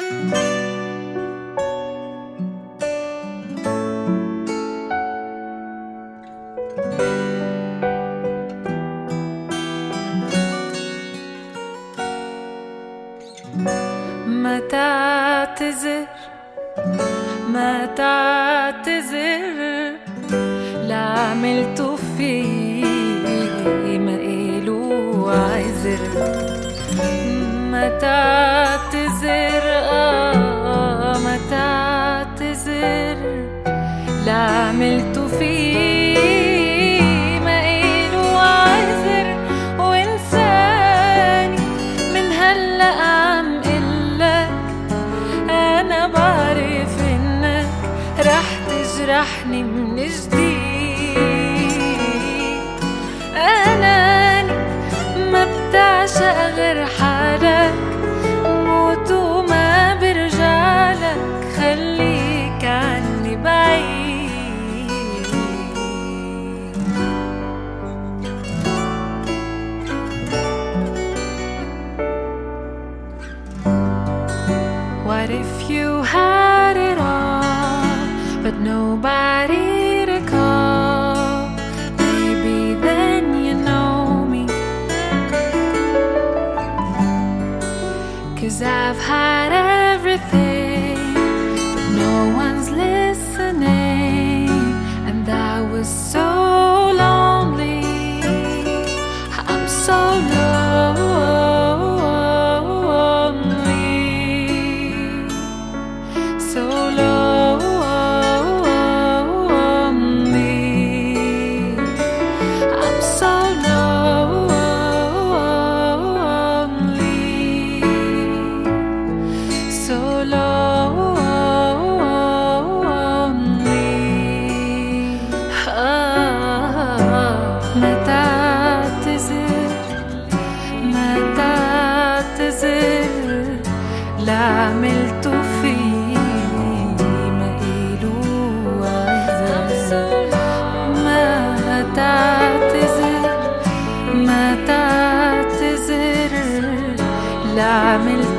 ما تعتذر ما تعتذر لا عملته فيه ما إله عذر. ما تعتذر ما تعتذر لا عملته فيه ما إله عذر. وإنساني من هلأ عم قلك أنا بعرف إنك رح تجرحني من جديد. أناني ما بتعشق غير حالك، موت وما برجعلك، خليك عني بعيد. What if you had it all but nobody to call? Maybe then you know me, 'cause I've had everything but no one's listening, and I was so lonely. I'm so lonely, so lonely. I'm so lonely, so lonely. ما تعتذر ما تعتذر لا عملته فيه ما إله عذر. ما تعتذر ما تعتذر لا عملته